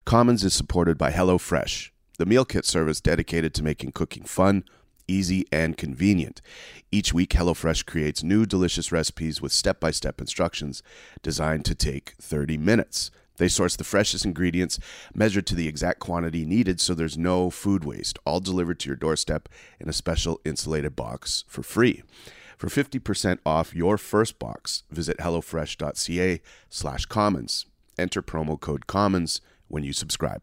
Commons is supported by HelloFresh, the meal kit service dedicated to making cooking fun, easy, and convenient. Each week, HelloFresh creates new delicious recipes with step-by-step instructions designed to take 30 minutes. They source the freshest ingredients, measured to the exact quantity needed so there's no food waste, all delivered to your doorstep in a special insulated box for free. For 50% off your first box, visit hellofresh.ca/commons. Enter promo code COMMONS when you subscribe.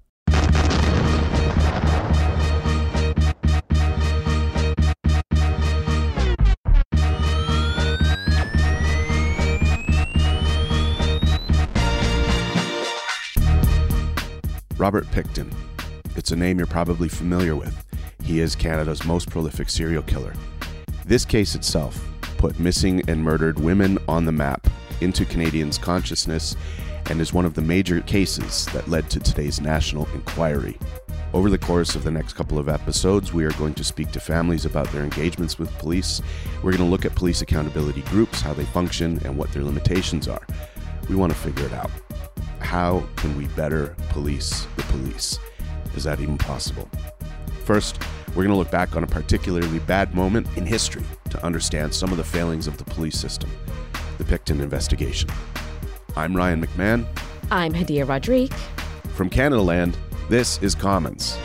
Robert Pickton. It's a name you're probably familiar with. He is Canada's most prolific serial killer. This case itself put missing and murdered women on the map into Canadians' consciousness and is one of the major cases that led to today's national inquiry. Over the course of the next couple of episodes, we are going to speak to families about their engagements with police. We're going to look at police accountability groups, how they function, and what their limitations are. We want to figure it out. How can we better police the police? Is that even possible? First, we're going to look back on a particularly bad moment in history to understand some of the failings of the police system, the Pickton investigation. I'm Ryan McMahon. I'm Hadia Rodrigue. From Canada Land, this is Commons.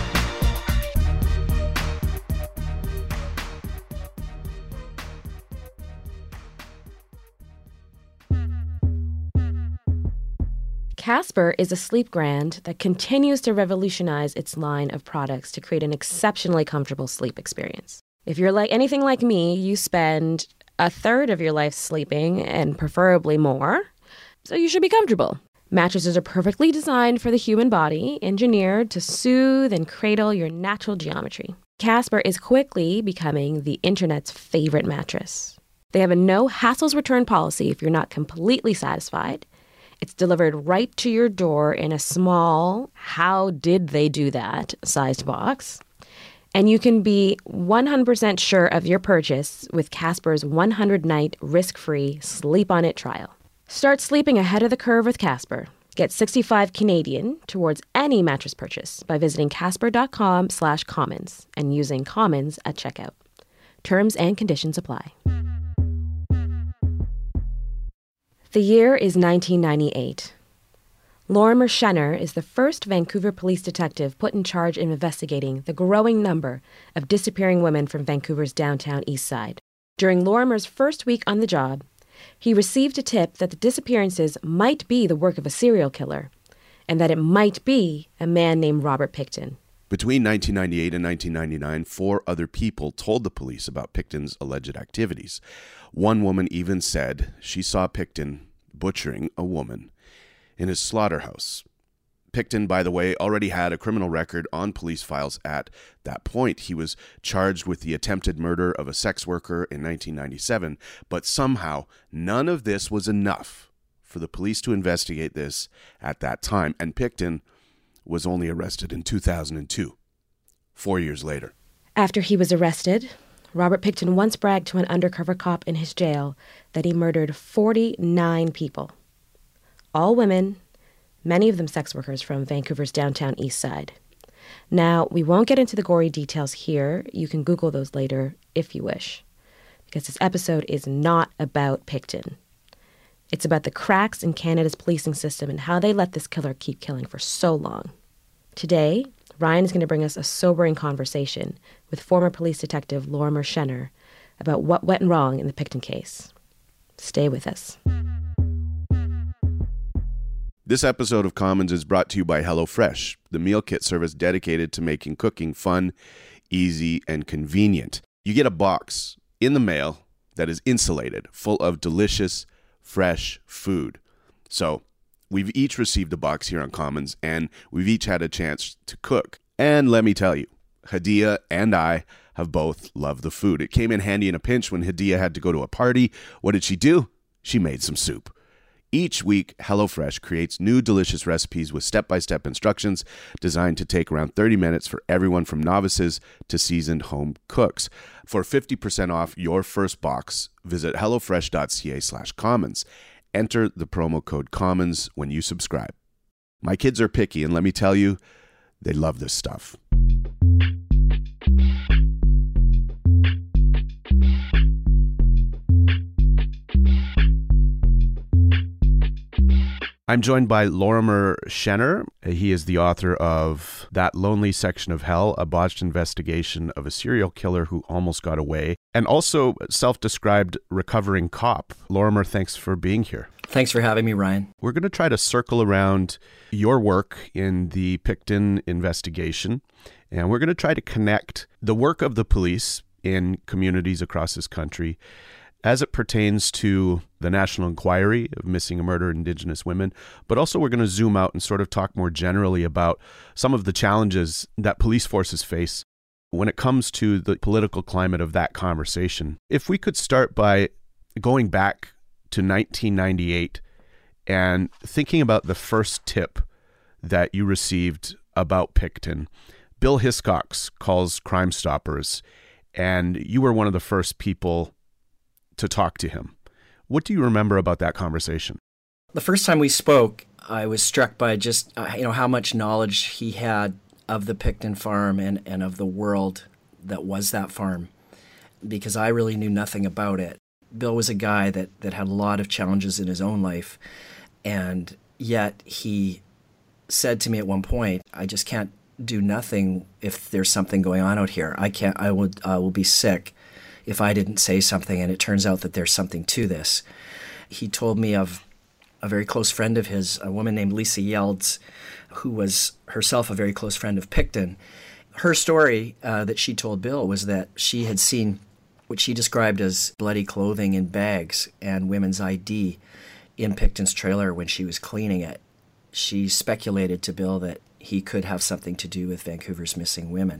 Casper is a sleep brand that continues to revolutionize its line of products to create an exceptionally comfortable sleep experience. If you're like anything like me, you spend a third of your life sleeping and preferably more, so you should be comfortable. Mattresses are perfectly designed for the human body, engineered to soothe and cradle your natural geometry. Casper is quickly becoming the internet's favorite mattress. They have a no hassles return policy if you're not completely satisfied. It's delivered right to your door in a small, how did they do that, sized box. And you can be 100% sure of your purchase with Casper's 100-night risk-free Sleep On It trial. Start sleeping ahead of the curve with Casper. Get 65 Canadian towards any mattress purchase by visiting casper.com/commons and using commons at checkout. Terms and conditions apply. The year is 1998. Lorimer Schenner is the first Vancouver police detective put in charge of investigating the growing number of disappearing women from Vancouver's downtown east side. During Lorimer's first week on the job, he received a tip that the disappearances might be the work of a serial killer, and that it might be a man named Robert Pickton. Between 1998 and 1999, 4 other people told the police about Pickton's alleged activities. One woman even said she saw Pickton butchering a woman in his slaughterhouse. Pickton, by the way, already had a criminal record on police files at that point. He was charged with the attempted murder of a sex worker in 1997, but somehow none of this was enough for the police to investigate this at that time, and Pickton was only arrested in 2002, 4 years later. After he was arrested, Robert Pickton once bragged to an undercover cop in his jail that he murdered 49 people. All women, many of them sex workers from Vancouver's downtown east side. Now, we won't get into the gory details here. You can Google those later if you wish, because this episode is not about Pickton. It's about the cracks in Canada's policing system and how they let this killer keep killing for so long. Today, Ryan is going to bring us a sobering conversation with former police detective Lorimer Schenner about what went wrong in the Pickton case. Stay with us. This episode of Commons is brought to you by HelloFresh, the meal kit service dedicated to making cooking fun, easy, and convenient. You get a box in the mail that is insulated, full of delicious, fresh food. So we've each received a box here on Commons, and we've each had a chance to cook. And let me tell you, Hadia and I have both loved the food. It came in handy in a pinch when Hadia had to go to a party. What did she do? She made some soup. Each week, HelloFresh creates new delicious recipes with step-by-step instructions designed to take around 30 minutes for everyone from novices to seasoned home cooks. For 50% off your first box, visit hellofresh.ca/commons. Enter the promo code COMMONS when you subscribe. My kids are picky, and let me tell you, they love this stuff. I'm joined by Lorimer Shenner. He is the author of That Lonely Section of Hell, a botched investigation of a serial killer who almost got away, and also self-described recovering cop. Lorimer, thanks for being here. Thanks for having me, Ryan. We're going to try to circle around your work in the Pickton investigation, and we're going to try to connect the work of the police in communities across this country as it pertains to the National Inquiry of Missing and Murdered Indigenous Women, but also we're going to zoom out and sort of talk more generally about some of the challenges that police forces face when it comes to the political climate of that conversation. If we could start by going back to 1998 and thinking about the first tip that you received about Pickton. Bill Hiscox calls Crime Stoppers, and you were one of the first people to talk to him. What do you remember about that conversation? The first time we spoke, I was struck by just how much knowledge he had of the Pickton farm and of the world that was that farm, because I really knew nothing about it. Bill was a guy that had a lot of challenges in his own life, and yet he said to me at one point, I just can't do nothing if there's something going on out here. I will be sick if I didn't say something, and it turns out that there's something to this. He told me of a very close friend of his, a woman named Lisa Yelds, who was herself a very close friend of Pickton. Her story that she told Bill was that she had seen what she described as bloody clothing in bags and women's ID in Pickton's trailer when she was cleaning it. She speculated to Bill that he could have something to do with Vancouver's missing women.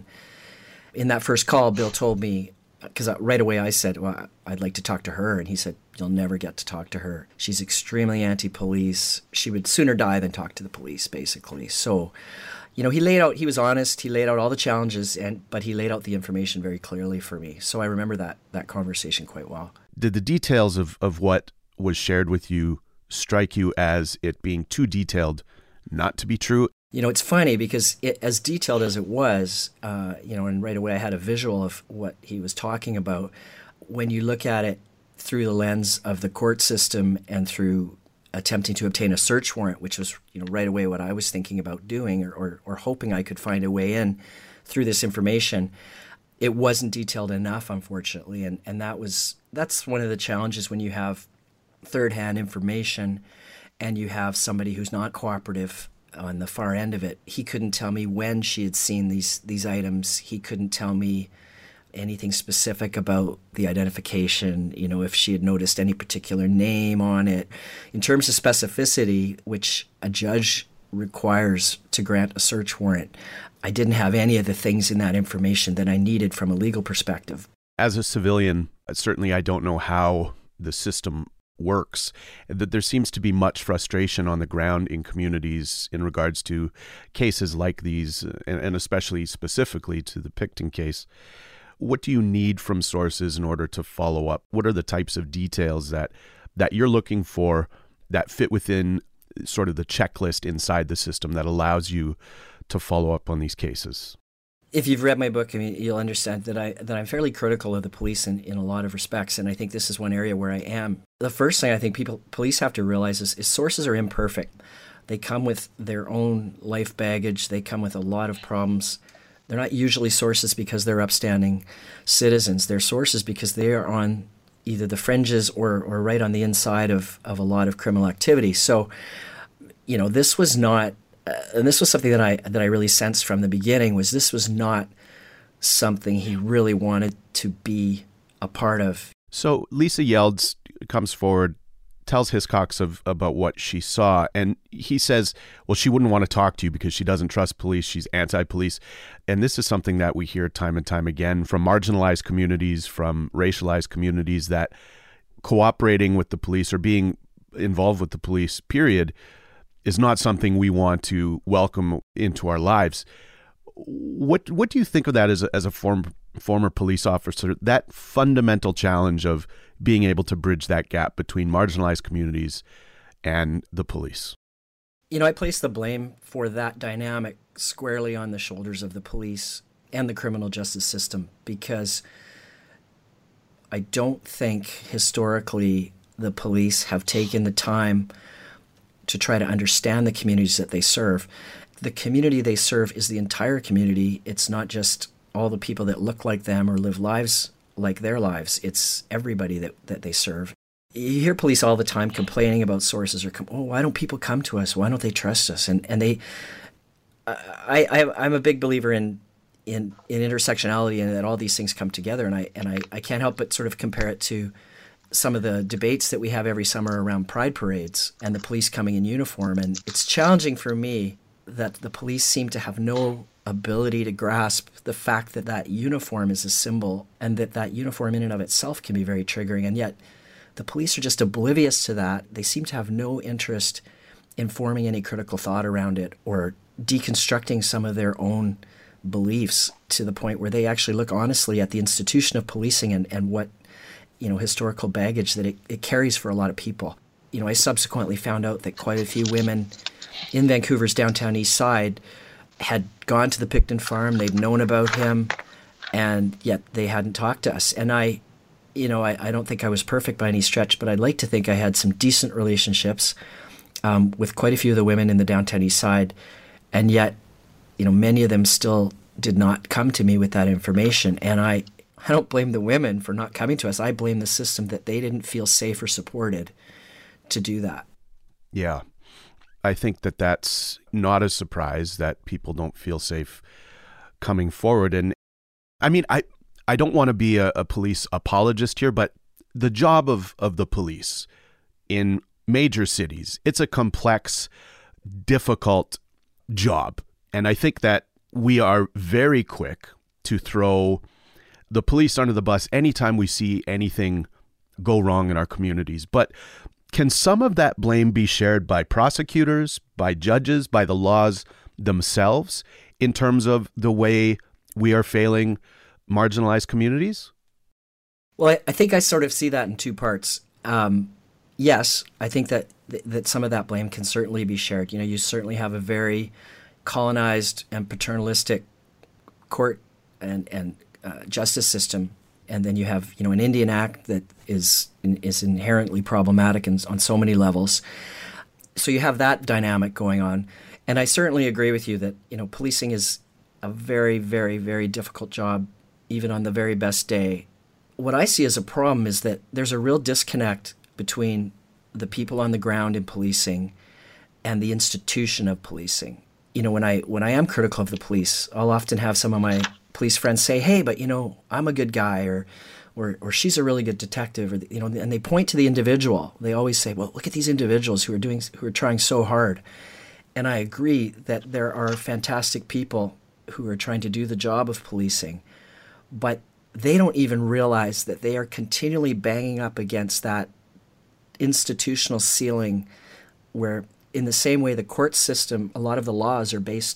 In that first call, Bill told me, because right away I said, well, I'd like to talk to her. And he said, you'll never get to talk to her. She's extremely anti-police. She would sooner die than talk to the police, basically. So, he was honest. He laid out all the challenges, but he laid out the information very clearly for me. So I remember that conversation quite well. Did the details of what was shared with you strike you as it being too detailed not to be true? It's funny because as detailed as it was, and right away I had a visual of what he was talking about. When you look at it through the lens of the court system and through attempting to obtain a search warrant, which was, right away what I was thinking about doing or hoping I could find a way in through this information, it wasn't detailed enough, unfortunately. And that's one of the challenges when you have third-hand information and you have somebody who's not cooperative on the far end of it. He couldn't tell me when she had seen these items. He couldn't tell me anything specific about the identification, if she had noticed any particular name on it. In terms of specificity, which a judge requires to grant a search warrant, I didn't have any of the things in that information that I needed from a legal perspective. As a civilian, certainly I don't know how the system works. That there seems to be much frustration on the ground in communities in regards to cases like these, and especially specifically to the Pickton case. What do you need from sources in order to follow up? What are the types of details that you're looking for that fit within sort of the checklist inside the system that allows you to follow up on these cases? If you've read my book, you'll understand that I'm fairly critical of the police in a lot of respects, and I think this is one area where I am. The first thing I think police have to realize is sources are imperfect. They come with their own life baggage. They come with a lot of problems. They're not usually sources because they're upstanding citizens. They're sources because they are on either the fringes or right on the inside of a lot of criminal activity. So, this was not. And this was something that I really sensed from the beginning, was this was not something he really wanted to be a part of. So Lisa Yelds comes forward, tells Hiscox about what she saw, and he says, well, she wouldn't want to talk to you because she doesn't trust police, she's anti-police. And this is something that we hear time and time again from marginalized communities, from racialized communities, that cooperating with the police or being involved with the police, period, is not something we want to welcome into our lives. What do you think of that as a former police officer, that fundamental challenge of being able to bridge that gap between marginalized communities and the police? I place the blame for that dynamic squarely on the shoulders of the police and the criminal justice system, because I don't think historically the police have taken the time to try to understand the communities that they serve. The community they serve is the entire community. It's not just all the people that look like them or live lives like their lives. It's everybody that they serve. You hear police all the time complaining about sources or, why don't people come to us? Why don't they trust us? And I'm a big believer in intersectionality and that all these things come together. And I can't help but sort of compare it to some of the debates that we have every summer around pride parades and the police coming in uniform. And it's challenging for me that the police seem to have no ability to grasp the fact that that uniform is a symbol and that uniform in and of itself can be very triggering. And yet the police are just oblivious to that. They seem to have no interest in forming any critical thought around it or deconstructing some of their own beliefs to the point where they actually look honestly at the institution of policing and what, historical baggage that it carries for a lot of people. I subsequently found out that quite a few women in Vancouver's downtown east side had gone to the Picton farm. They'd known about him, and yet they hadn't talked to us. And I don't think I was perfect by any stretch, but I'd like to think I had some decent relationships with quite a few of the women in the downtown east side. And yet, many of them still did not come to me with that information. And I don't blame the women for not coming to us. I blame the system that they didn't feel safe or supported to do that. Yeah. I think that's not a surprise that people don't feel safe coming forward. And I mean, I don't want to be a police apologist here, but the job of the police in major cities, it's a complex, difficult job. And I think that we are very quick to throw the police under the bus anytime we see anything go wrong in our communities. But can some of that blame be shared by prosecutors, by judges, by the laws themselves in terms of the way we are failing marginalized communities? Well, I think I sort of see that in two parts. Yes, I think that some of that blame can certainly be shared. You certainly have a very colonized and paternalistic court and justice system, and then you have an Indian Act that is inherently problematic and on so many levels. So you have that dynamic going on, and I certainly agree with you that policing is a very, very, very difficult job, even on the very best day. What I see as a problem is that there's a real disconnect between the people on the ground in policing and the institution of policing. When I am critical of the police, I'll often have some of my police friends say, "Hey, but I'm a good guy," or she's a really good detective, or and they point to the individual. They always say, "Well, look at these individuals who are trying so hard." And I agree that there are fantastic people who are trying to do the job of policing, but they don't even realize that they are continually banging up against that institutional ceiling where, in the same way the court system, a lot of the laws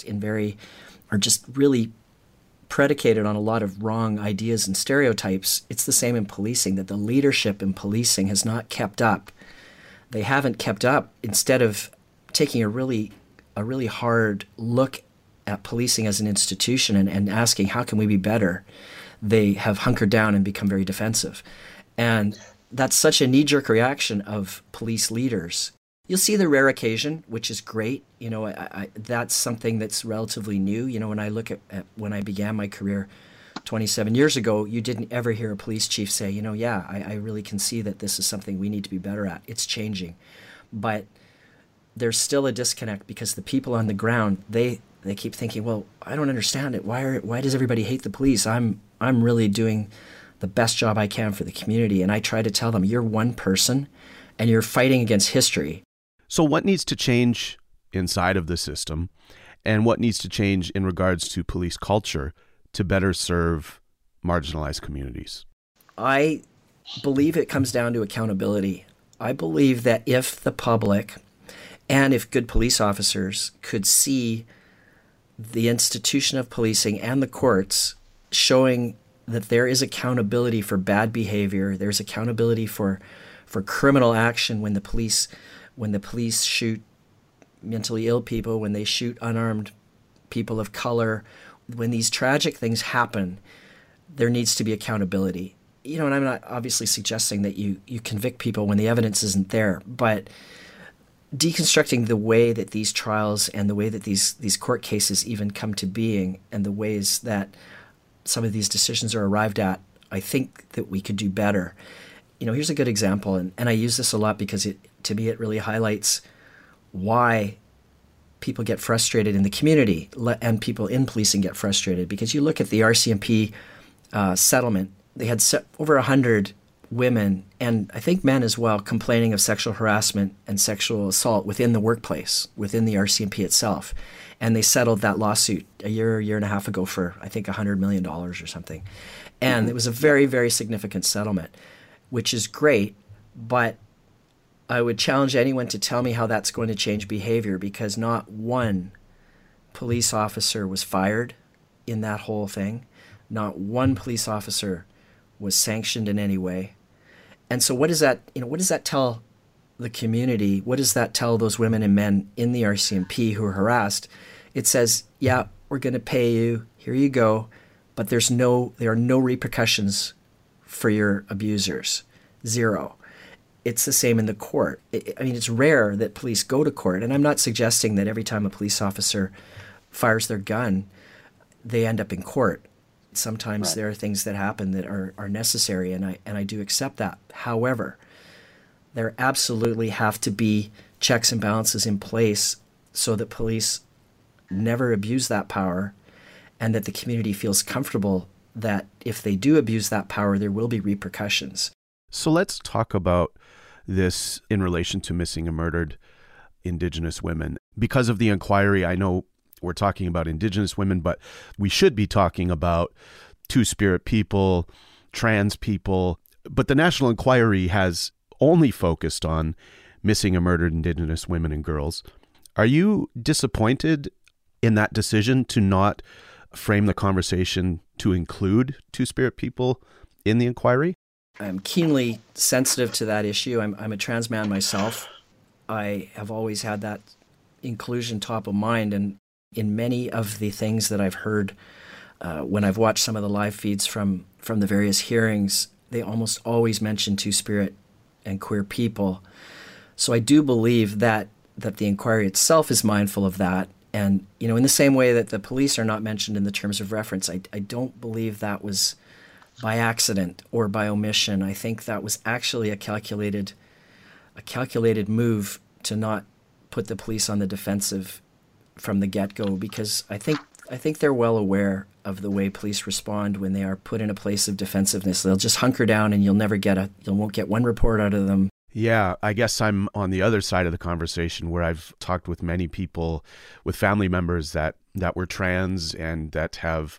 are just really predicated on a lot of wrong ideas and stereotypes. It's the same in policing, that the leadership in policing has not kept up. They haven't kept up. Instead of taking a really hard look at policing as an institution and asking, how can we be better? They have hunkered down and become very defensive. And that's such a knee-jerk reaction of police leaders. You'll see the rare occasion, which is great. That's something that's relatively new. When I look at when I began my career 27 years ago, you didn't ever hear a police chief say, I really can see that this is something we need to be better at. It's changing. But there's still a disconnect because the people on the ground, they keep thinking, well, I don't understand it. Why does everybody hate the police? I'm really doing the best job I can for the community. And I try to tell them, you're one person and you're fighting against history. So what needs to change inside of the system, and what needs to change in regards to police culture to better serve marginalized communities? I believe it comes down to accountability. I believe that if the public and if good police officers could see the institution of policing and the courts showing that there is accountability for bad behavior, there's accountability for criminal action when the police shoot mentally ill people, when they shoot unarmed people of color, when these tragic things happen, there needs to be accountability. And I'm not obviously suggesting that you convict people when the evidence isn't there, but deconstructing the way that these trials and the way that these court cases even come to being and the ways that some of these decisions are arrived at, I think that we could do better. Here's a good example, and I use this a lot because to me it really highlights why people get frustrated in the community and people in policing get frustrated. Because you look at the RCMP settlement, they had over 100 women, and I think men as well, complaining of sexual harassment and sexual assault within the workplace, within the RCMP itself. And they settled that lawsuit a year and a half ago for, I think, $100 million or something. And it was a very, very significant settlement, which is great, but I would challenge anyone to tell me how that's going to change behavior, because not one police officer was fired in that whole thing. Not one police officer was sanctioned in any way. And so what does that tell the community? What does that tell those women and men in the RCMP who are harassed? It says, yeah, we're going to pay you. Here you go. But there are no repercussions for your abusers. Zero. It's the same in the court. It's rare that police go to court. And I'm not suggesting that every time a police officer fires their gun, they end up in court. Sometimes right. There are things that happen that are necessary, and I do accept that. However, there absolutely have to be checks and balances in place so that police never abuse that power, and that the community feels comfortable that if they do abuse that power, there will be repercussions. So let's talk about this in relation to missing and murdered Indigenous women. Because of the inquiry, I know we're talking about Indigenous women, but we should be talking about Two-Spirit people, trans people. But the National Inquiry has only focused on missing and murdered Indigenous women and girls. Are you disappointed in that decision to not frame the conversation to include Two-Spirit people in the inquiry? I'm keenly sensitive to that issue. I'm a trans man myself. I have always had that inclusion top of mind, and in many of the things that I've heard when I've watched some of the live feeds from the various hearings, they almost always mention Two-Spirit and queer people. So I do believe that the inquiry itself is mindful of that. And, in the same way that the police are not mentioned in the terms of reference, I don't believe that was by accident or by omission. I think that was actually a calculated move to not put the police on the defensive from the get-go, because I think they're well aware of the way police respond when they are put in a place of defensiveness. They'll just hunker down, and you won't get one report out of them. Yeah, I guess I'm on the other side of the conversation, where I've talked with many people, with family members that were trans and that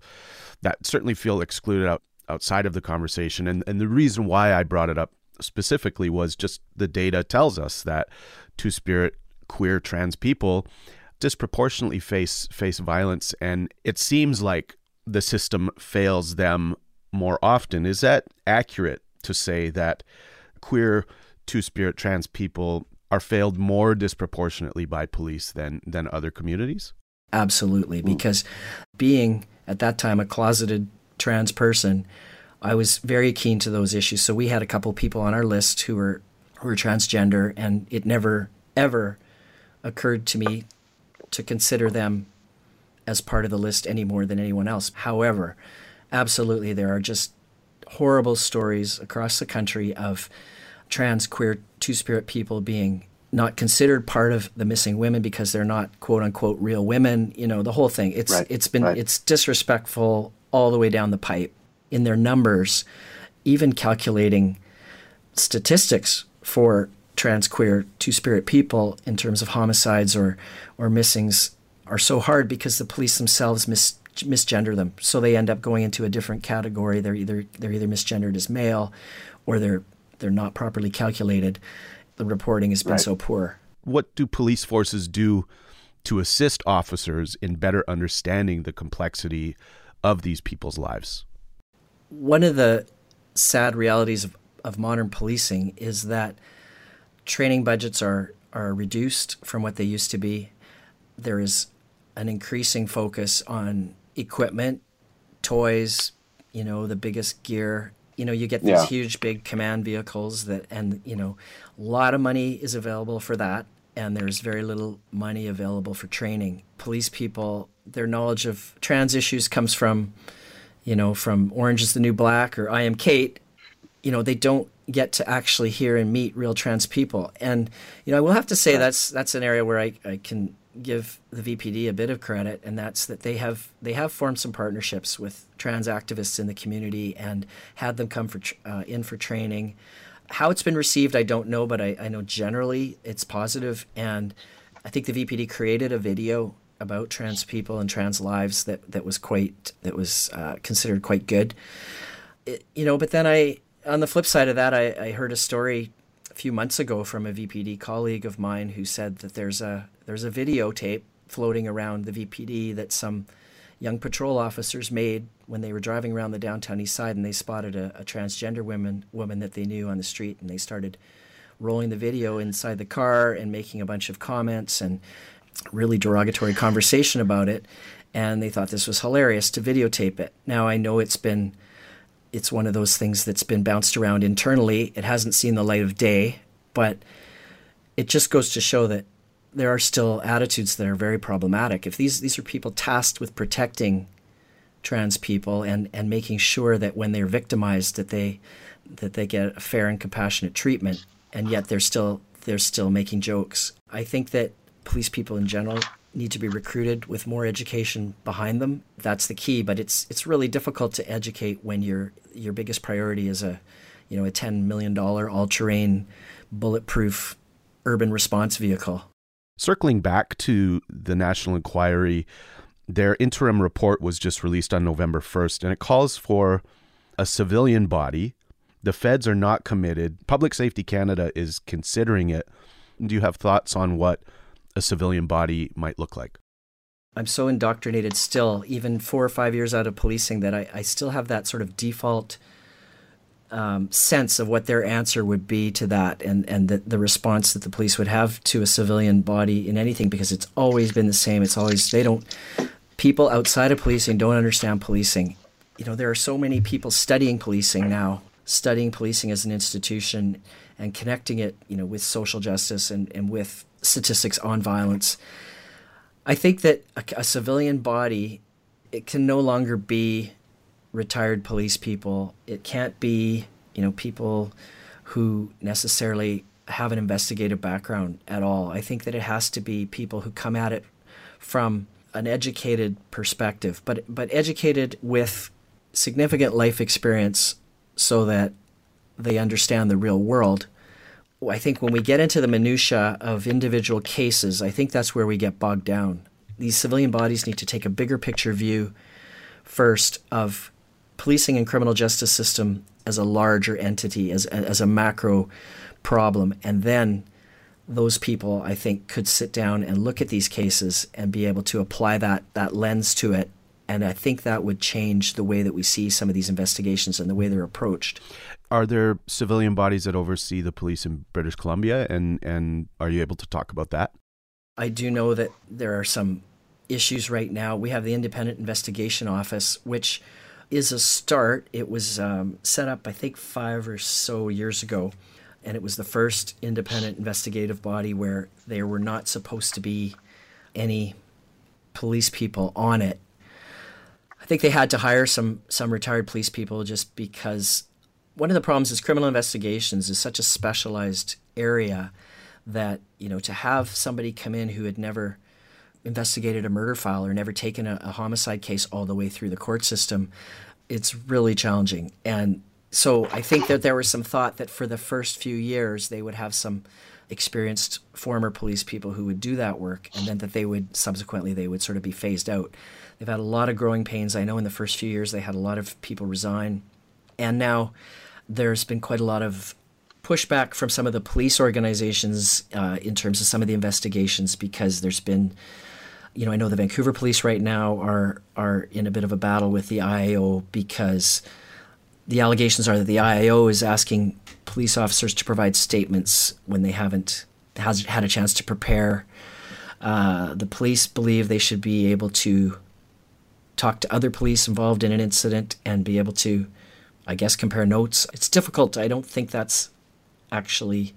certainly feel excluded outside of the conversation. And the reason why I brought it up specifically was just the data tells us that Two-Spirit, queer, trans people disproportionately face violence, and it seems like the system fails them more often. Is that accurate to say that queer, Two-Spirit, trans people are failed more disproportionately by police than other communities? Absolutely, because being at that time a closeted trans person, I was very keen to those issues. So we had a couple people on our list who were transgender, and it never ever occurred to me to consider them as part of the list any more than anyone else. However, absolutely, there are just horrible stories across the country of trans, queer, Two-Spirit people being not considered part of the missing women because they're not quote unquote real women. The whole thing. It's disrespectful all the way down the pipe in their numbers. Even calculating statistics for trans, queer, Two-Spirit people in terms of homicides or missings are so hard because the police themselves misgender them. So they end up going into a different category. They're either misgendered as male, or they're not properly calculated. The reporting has been so poor. What do police forces do to assist officers in better understanding the complexity of these people's lives? One of the sad realities of modern policing is that training budgets are reduced from what they used to be. there is an increasing focus on equipment, toys, the biggest gear. You get these huge, big command vehicles and a lot of money is available for that. And there's very little money available for training. Police people, their knowledge of trans issues comes from Orange is the New Black or I Am Kate. They don't get to actually hear and meet real trans people. And, I will have to say that's an area where I can give the VPD a bit of credit, and that's that they have formed some partnerships with trans activists in the community and had them come in for training. How it's been received, I don't know, but I know generally it's positive. And I think the VPD created a video about trans people and trans lives that was considered quite good. But then on the flip side of that, I heard a story a few months ago from a VPD colleague of mine who said that there's a videotape floating around the VPD that some young patrol officers made when they were driving around the downtown east side, and they spotted a transgender woman that they knew on the street, and they started rolling the video inside the car and making a bunch of comments and really derogatory conversation about it, and they thought this was hilarious to videotape it. Now, I know it's one of those things that's been bounced around internally. It hasn't seen the light of day, but it just goes to show that there are still attitudes that are very problematic. If these are people tasked with protecting trans people and making sure that when they're victimized that they get a fair and compassionate treatment, and yet they're still making jokes. I think that police people in general need to be recruited with more education behind them. That's the key, but it's really difficult to educate when your biggest priority is a $10 million all-terrain bulletproof urban response vehicle. Circling back to the National Inquiry, their interim report was just released on November 1st, and it calls for a civilian body. The feds are not committed. Public Safety Canada is considering it. Do you have thoughts on what a civilian body might look like? I'm so indoctrinated still, even 4 or 5 years out of policing, that I still have that sort of default sense of what their answer would be to that, and the response that the police would have to a civilian body in anything, because it's always been the same. People outside of policing don't understand policing. There are so many people studying policing now, studying policing as an institution and connecting it, with social justice and with statistics on violence. I think that a civilian body, it can no longer be retired police people. It can't be, people who necessarily have an investigative background at all. I think that it has to be people who come at it from an educated perspective, but educated with significant life experience so that they understand the real world. I think when we get into the minutia of individual cases, I think that's where we get bogged down. These civilian bodies need to take a bigger picture view first of policing and criminal justice system as a larger entity, as a macro problem. And then those people, I think, could sit down and look at these cases and be able to apply that lens to it. And I think that would change the way that we see some of these investigations and the way they're approached. Are there civilian bodies that oversee the police in British Columbia, and are you able to talk about that? I do know that there are some issues right now. We have the Independent Investigation Office, which is a start. It was set up, I think, 5 or so years ago, and it was the first independent investigative body where there were not supposed to be any police people on it. I think they had to hire some retired police people just because one of the problems is criminal investigations is such a specialized area that, to have somebody come in who had never investigated a murder file or never taken a homicide case all the way through the court system, it's really challenging. And so I think that there was some thought that for the first few years they would have some experienced former police people who would do that work, and then that they would sort of be phased out. They've had a lot of growing pains. I know in the first few years they had a lot of people resign, and now there's been quite a lot of pushback from some of the police organizations in terms of some of the investigations, because there's been, I know the Vancouver police right now are in a bit of a battle with the IAO, because the allegations are that the IAO is asking police officers to provide statements when they haven't had a chance to prepare The police believe they should be able to talk to other police involved in an incident and be able to, I guess, compare notes. It's difficult. I don't think that's actually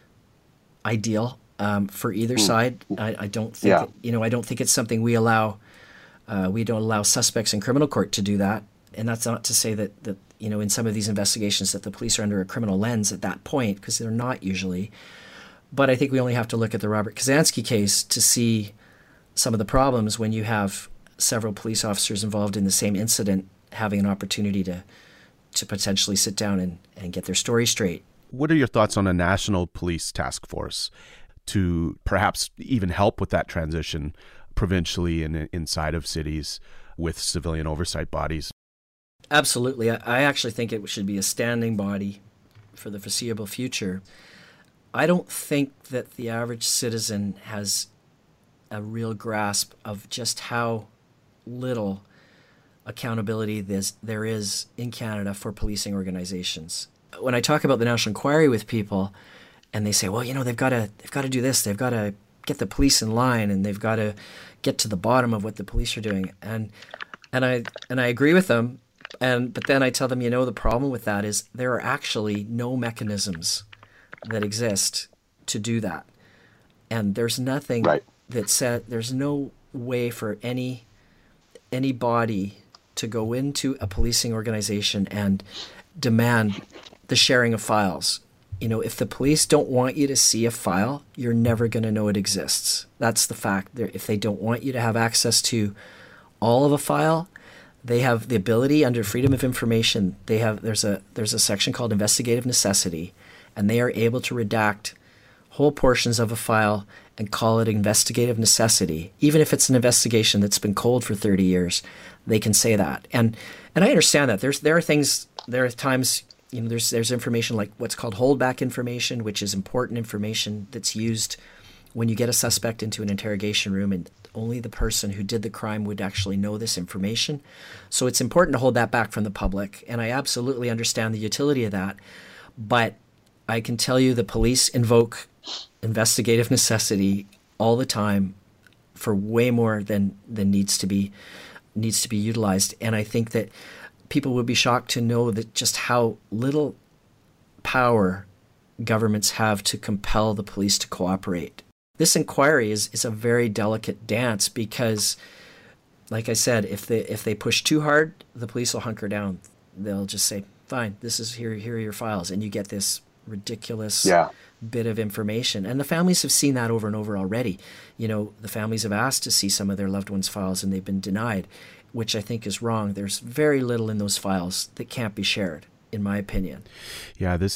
ideal for either side. I don't think I don't think it's something we allow. We don't allow suspects in criminal court to do that. And that's not to say that in some of these investigations that the police are under a criminal lens at that point, because they're not usually. But I think we only have to look at the Robert Kazansky case to see some of the problems when you have several police officers involved in the same incident having an opportunity to potentially sit down and get their story straight. What are your thoughts on a national police task force to perhaps even help with that transition provincially and inside of cities with civilian oversight bodies? Absolutely. I actually think it should be a standing body for the foreseeable future. I don't think that the average citizen has a real grasp of just how little accountability there is in Canada for policing organizations. When I talk about the National Inquiry with people, and they say, well, they've got to do this, they've got to get the police in line, and they've got to get to the bottom of what the police are doing, and I agree with them, but then I tell them, the problem with that is there are actually no mechanisms that exist to do that, and there's nothing that said there's no way for any body to go into a policing organization and demand the sharing of files. If the police don't want you to see a file, you're never going to know it exists. That's the fact. If they don't want you to have access to all of a file, they have the ability under Freedom of Information. There's a section called investigative necessity, and they are able to redact whole portions of a file and call it investigative necessity. Even if it's an investigation that's been cold for 30 years, they can say that. And I understand that. There are times, there's information like what's called holdback information, which is important information that's used when you get a suspect into an interrogation room, and only the person who did the crime would actually know this information. So it's important to hold that back from the public, and I absolutely understand the utility of that. But I can tell you the police invoke investigative necessity all the time for way more than needs to be utilized. And I think that people would be shocked to know that just how little power governments have to compel the police to cooperate. This inquiry is a very delicate dance because, like I said, if they push too hard, the police will hunker down. They'll just say, fine, here are your files, and you get this ridiculous bit of information. And the families have seen that over and over already. The families have asked to see some of their loved ones' files, and they've been denied, which I think is wrong. There's very little in those files that can't be shared, in my opinion. Yeah, that's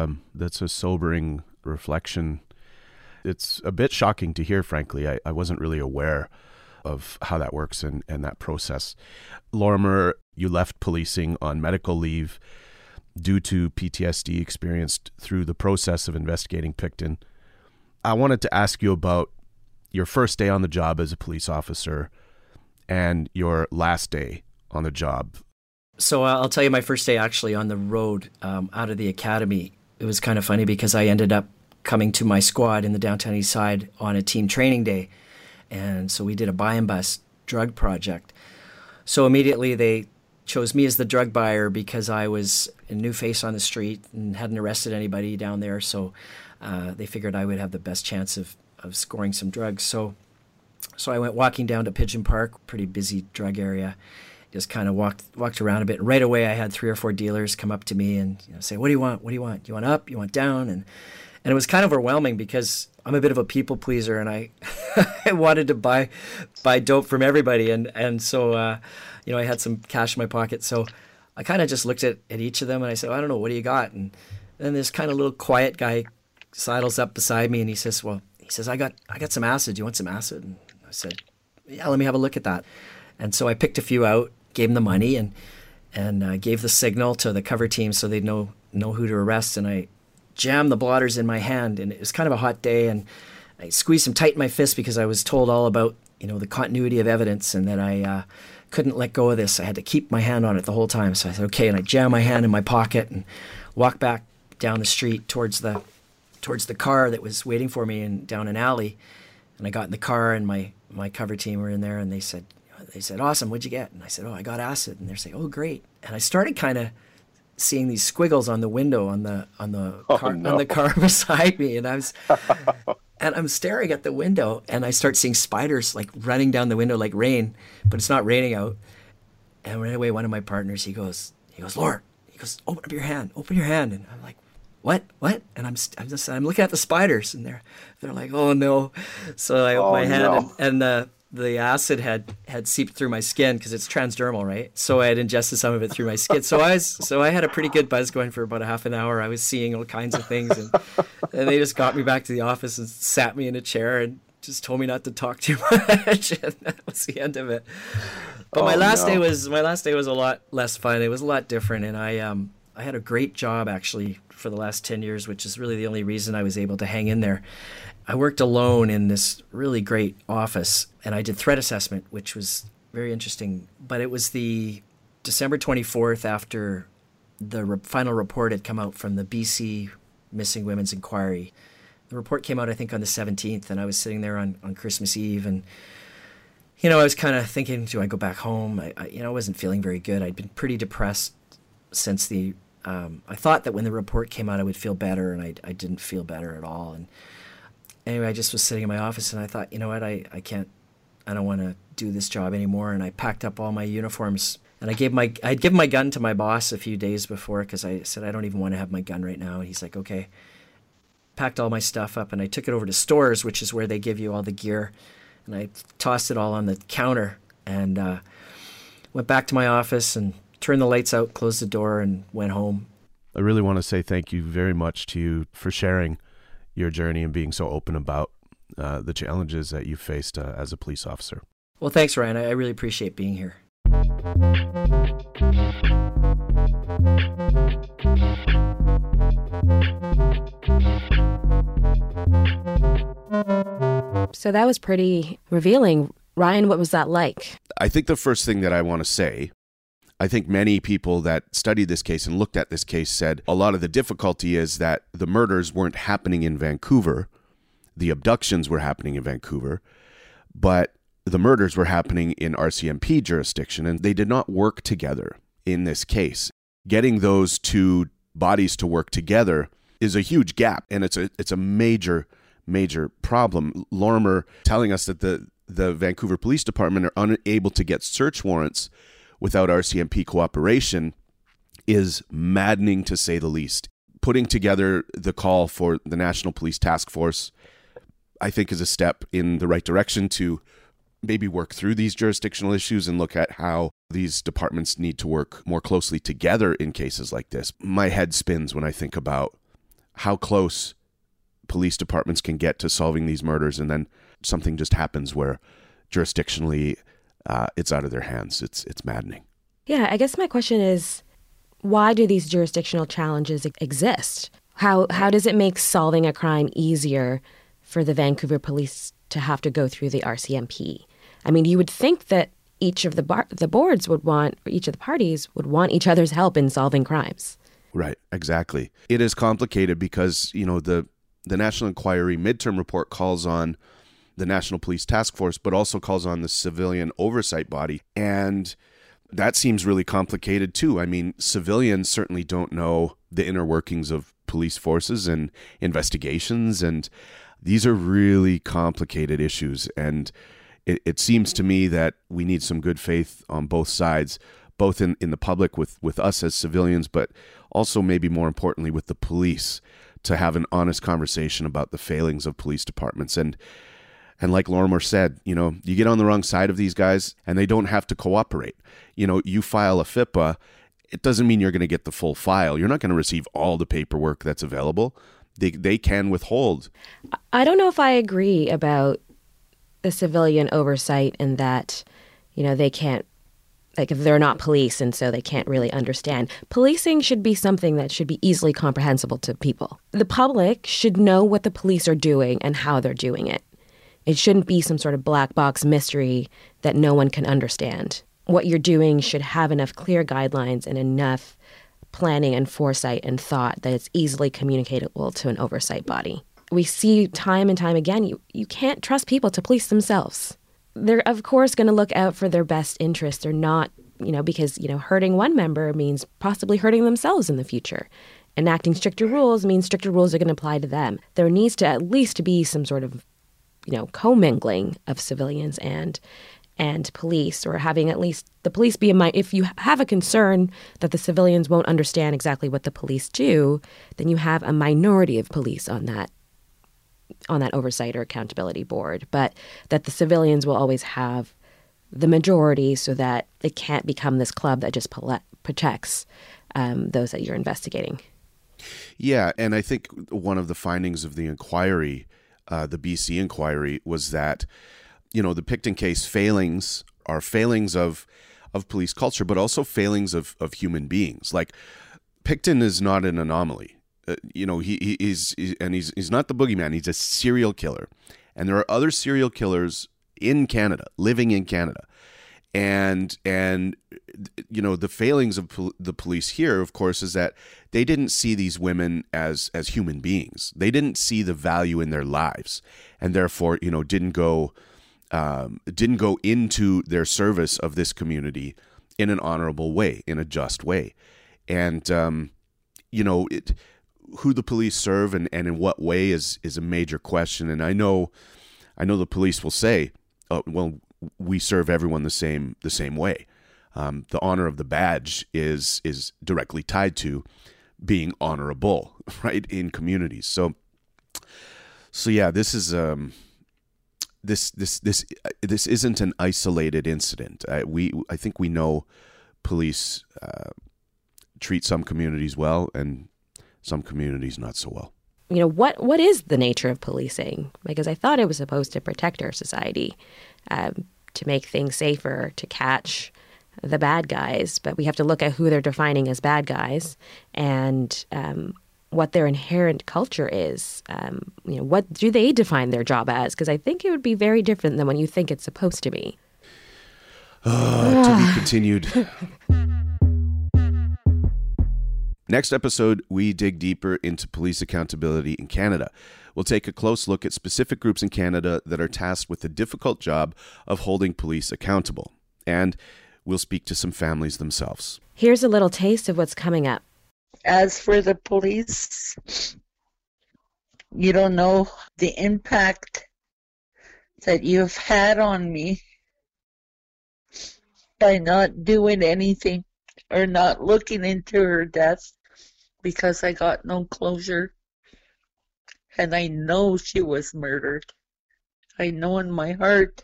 a sobering reflection. It's a bit shocking to hear, frankly. I wasn't really aware of how that works and that process. Lorimer, you left policing on medical leave due to PTSD experienced through the process of investigating Pickton. I wanted to ask you about your first day on the job as a police officer and your last day on the job. So I'll tell you my first day actually on the road out of the academy. It was kind of funny because I ended up coming to my squad in the downtown east side on a team training day. And so we did a buy and bust drug project. So immediately they chose me as the drug buyer because I was a new face on the street and hadn't arrested anybody down there. So they figured I would have the best chance of scoring some drugs. So I went walking down to Pigeon Park, pretty busy drug area. Just kind of walked around a bit. Right away, I had 3 or 4 dealers come up to me and say, "What do you want? What do you want? Do you want up? You want down?" And it was kind of overwhelming because I'm a bit of a people pleaser, and I I wanted to buy dope from everybody, and so I had some cash in my pocket. So I kind of just looked at each of them and I said, "I don't know, what do you got?" And then this kind of little quiet guy sidles up beside me and he says, "I got some acid. Do you want some acid?" And I said, "Yeah, let me have a look at that." And so I picked a few out, gave them the money, and gave the signal to the cover team so they'd know who to arrest. And I jammed the blotters in my hand, and it was kind of a hot day, and I squeezed them tight in my fist because I was told all about the continuity of evidence and that I couldn't let go of this. I had to keep my hand on it the whole time. So I said, okay, and I jammed my hand in my pocket and walked back down the street towards the car that was waiting for me and down an alley. And I got in the car, and my cover team were in there, and they said, "Awesome, what'd you get?" And I said, "Oh, I got acid." And they're saying, "Oh, great." And I started kind of seeing these squiggles on the window on the car beside me, and I'm staring at the window, and I start seeing spiders like running down the window like rain, but it's not raining out. And right away, one of my partners, he goes, "Lord," he goes, open your hand. And I'm like, what? And I'm looking at the spiders, and they're like, "Oh no!" So I open my hand, and the acid had seeped through my skin because it's transdermal, right? So I had ingested some of it through my skin. So I had a pretty good buzz going for about a half an hour. I was seeing all kinds of things, and they just got me back to the office and sat me in a chair and just told me not to talk too much, and that was the end of it. But my last day was a lot less fun. It was a lot different, and I had a great job actually for the last 10 years, which is really the only reason I was able to hang in there. I worked alone in this really great office, and I did threat assessment, which was very interesting. But it was the December 24th after the final report had come out from the BC Missing Women's Inquiry. The report came out, I think, on the 17th, and I was sitting there on Christmas Eve, and I was kind of thinking, do I go back home? I wasn't feeling very good. I'd been pretty depressed since I thought that when the report came out, I would feel better, and I didn't feel better at all. And anyway, I just was sitting in my office, and I thought, you know what, I don't want to do this job anymore. And I packed up all my uniforms, and I'd given my gun to my boss a few days before, because I said, I don't even want to have my gun right now. And he's like, okay. Packed all my stuff up, and I took it over to Stores, which is where they give you all the gear. And I tossed it all on the counter, and went back to my office and turned the lights out, closed the door, and went home. I really want to say thank you very much to you for sharing your journey and being so open about the challenges that you faced as a police officer. Well, thanks, Ryan. I really appreciate being here. So that was pretty revealing. Ryan, what was that like? I think the first thing that I want to say, I think many people that studied this case and looked at this case said a lot of the difficulty is that the murders weren't happening in Vancouver. The abductions were happening in Vancouver, but the murders were happening in RCMP jurisdiction, and they did not work together in this case. Getting those two bodies to work together is a huge gap, and it's a major problem. Lorimer telling us that the Vancouver Police Department are unable to get search warrants without RCMP cooperation is maddening, to say the least. Putting together the call for the National Police Task Force, I think, is a step in the right direction to maybe work through these jurisdictional issues and look at how these departments need to work more closely together in cases like this. My head spins when I think about how close police departments can get to solving these murders, and then something just happens where jurisdictionally it's out of their hands. It's maddening. Yeah, I guess my question is, why do these jurisdictional challenges exist? How does it make solving a crime easier for the Vancouver police to have to go through the RCMP? I mean, you would think that each of the boards would want, or each of the parties would want each other's help in solving crimes. Right, exactly. It is complicated because, the National Inquiry midterm report calls on the National Police Task Force, but also calls on the Civilian Oversight Body. And that seems really complicated too. I mean, civilians certainly don't know the inner workings of police forces and investigations, and these are really complicated issues. And it seems to me that we need some good faith on both sides, both in the public with us as civilians, but also maybe more importantly with the police, to have an honest conversation about the failings of police departments. And like Lorimer said, you get on the wrong side of these guys and they don't have to cooperate. You file a FIPA, it doesn't mean you're going to get the full file. You're not going to receive all the paperwork that's available. They can withhold. I don't know if I agree about the civilian oversight in that, they can't, they're not police and so they can't really understand. Policing should be something that should be easily comprehensible to people. The public should know what the police are doing and how they're doing it. It shouldn't be some sort of black box mystery that no one can understand. What you're doing should have enough clear guidelines and enough planning and foresight and thought that it's easily communicatable to an oversight body. we see time and time again, you can't trust people to police themselves. They're, of course, going to look out for their best interests. They're not, because, hurting one member means possibly hurting themselves in the future. Enacting stricter rules means stricter rules are going to apply to them. There needs to at least be some sort of, commingling of civilians and police, or having at least the police be if you have a concern that the civilians won't understand exactly what the police do, then you have a minority of police on that oversight or accountability board, but that the civilians will always have the majority so that it can't become this club that just protects those that you're investigating. Yeah, and I think one of the findings of the inquiry, the BC inquiry, was that, the Pickton case failings are failings of police culture, but also failings of human beings. Like, Pickton is not an anomaly. He's not the boogeyman. He's a serial killer. And there are other serial killers in Canada, living in Canada. And the failings of the police here, of course, is that they didn't see these women as human beings. They didn't see the value in their lives, and therefore, didn't go into their service of this community in an honorable way, in a just way. And, who the police serve and in what way is a major question. And I know the police will say, well, we serve everyone the same way. The honor of the badge is directly tied to being honorable, right, in communities. So yeah, this is this isn't an isolated incident. I think we know police treat some communities well and some communities not so well. What is the nature of policing? Because I thought it was supposed to protect our society, to make things safer, to catch the bad guys. But we have to look at who they're defining as bad guys and what their inherent culture is. What do they define their job as? Because I think it would be very different than what you think it's supposed to be. To be continued. Next episode, we dig deeper into police accountability in Canada. We'll take a close look at specific groups in Canada that are tasked with the difficult job of holding police accountable. And we'll speak to some families themselves. Here's a little taste of what's coming up. As for the police, you don't know the impact that you've had on me by not doing anything or not looking into her death, because I got no closure. And I know she was murdered. I know in my heart.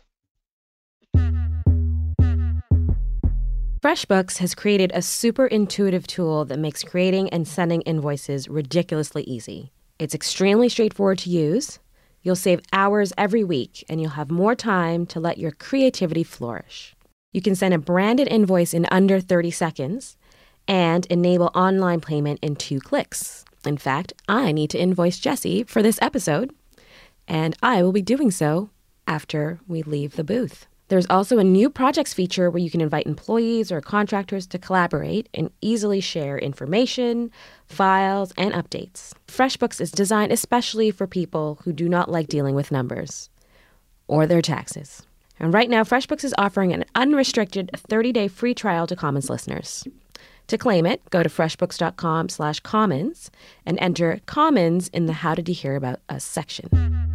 FreshBooks has created a super intuitive tool that makes creating and sending invoices ridiculously easy. It's extremely straightforward to use. You'll save hours every week, and you'll have more time to let your creativity flourish. You can send a branded invoice in under 30 seconds and enable online payment in 2 clicks. In fact, I need to invoice Jesse for this episode, and I will be doing so after we leave the booth. There's also a new projects feature where you can invite employees or contractors to collaborate and easily share information, files, and updates. FreshBooks is designed especially for people who do not like dealing with numbers or their taxes. And right now, FreshBooks is offering an unrestricted 30-day free trial to Commons listeners. To claim it, go to freshbooks.com/commons and enter Commons in the How Did You Hear About Us section.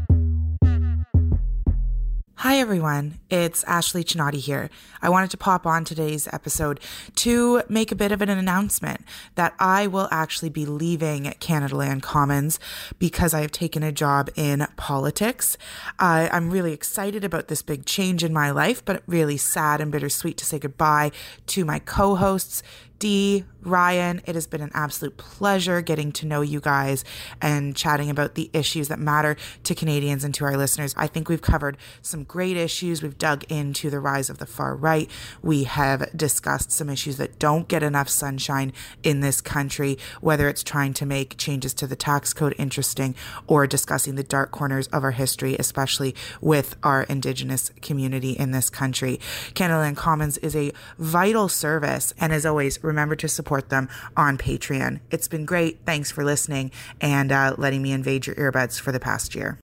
Hi everyone, it's Ashley Chinati here. I wanted to pop on today's episode to make a bit of an announcement that I will actually be leaving Canadaland Commons because I have taken a job in politics. I'm really excited about this big change in my life, but really sad and bittersweet to say goodbye to my co-hosts, Dee, Ryan. It has been an absolute pleasure getting to know you guys and chatting about the issues that matter to Canadians and to our listeners. I think we've covered some great issues. We've dug into the rise of the far right. We have discussed some issues that don't get enough sunshine in this country, whether it's trying to make changes to the tax code interesting or discussing the dark corners of our history, especially with our Indigenous community in this country. Canadaland Commons is a vital service, and as always, remember to support them on Patreon. It's been great. Thanks for listening and letting me invade your earbuds for the past year.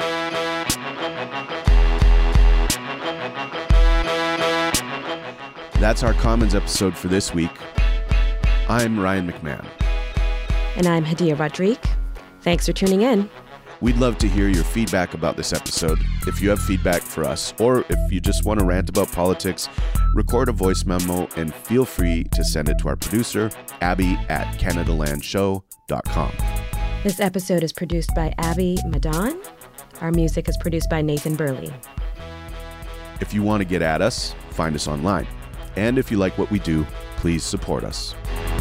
That's our Commons episode for this week. I'm Ryan McMahon. And I'm Hadia Rodrigue. Thanks for tuning in. We'd love to hear your feedback about this episode. If you have feedback for us, or if you just want to rant about politics, record a voice memo and feel free to send it to our producer, Abby at CanadaLandShow.com. This episode is produced by Abby Madon. Our music is produced by Nathan Burley. If you want to get at us, find us online. And if you like what we do, please support us.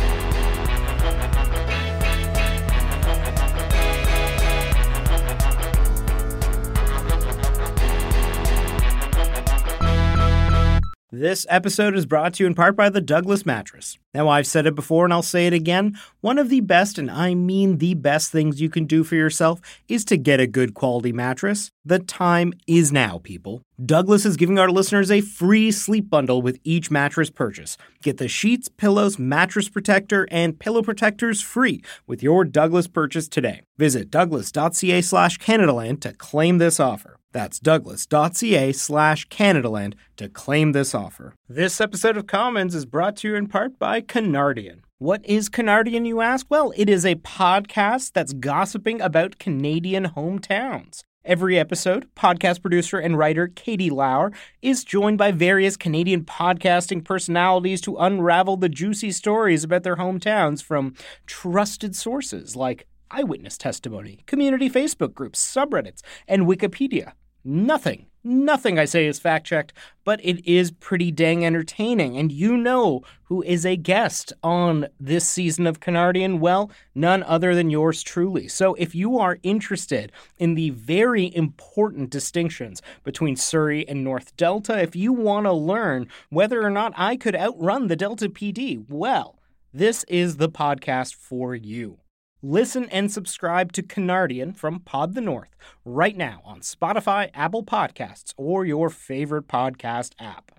This episode is brought to you in part by the Douglas Mattress. Now, I've said it before and I'll say it again. One of the best, and I mean the best things you can do for yourself is to get a good quality mattress. The time is now, people. Douglas is giving our listeners a free sleep bundle with each mattress purchase. Get the sheets, pillows, mattress protector, and pillow protectors free with your Douglas purchase today. Visit douglas.ca/Canadaland to claim this offer. That's douglas.ca/Canadaland to claim this offer. This episode of Commons is brought to you in part by Canardian. What is Canardian, you ask? Well, it is a podcast that's gossiping about Canadian hometowns. Every episode, podcast producer and writer Katie Lauer is joined by various Canadian podcasting personalities to unravel the juicy stories about their hometowns from trusted sources like eyewitness testimony, community Facebook groups, subreddits, and Wikipedia. Nothing I say is fact-checked, but it is pretty dang entertaining. And you know who is a guest on this season of Canardian? Well, none other than yours truly. So if you are interested in the very important distinctions between Surrey and North Delta, if you want to learn whether or not I could outrun the Delta PD, well, this is the podcast for you. Listen and subscribe to Canardian from Pod the North right now on Spotify, Apple Podcasts, or your favorite podcast app.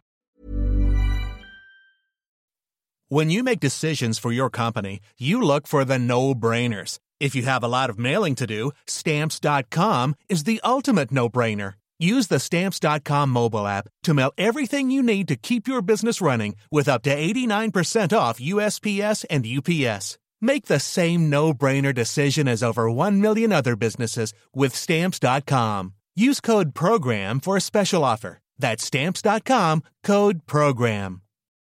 When you make decisions for your company, you look for the no-brainers. If you have a lot of mailing to do, Stamps.com is the ultimate no-brainer. Use the Stamps.com mobile app to mail everything you need to keep your business running with up to 89% off USPS and UPS. Make the same no-brainer decision as over 1 million other businesses with Stamps.com. Use code PROGRAM for a special offer. That's Stamps.com, code PROGRAM.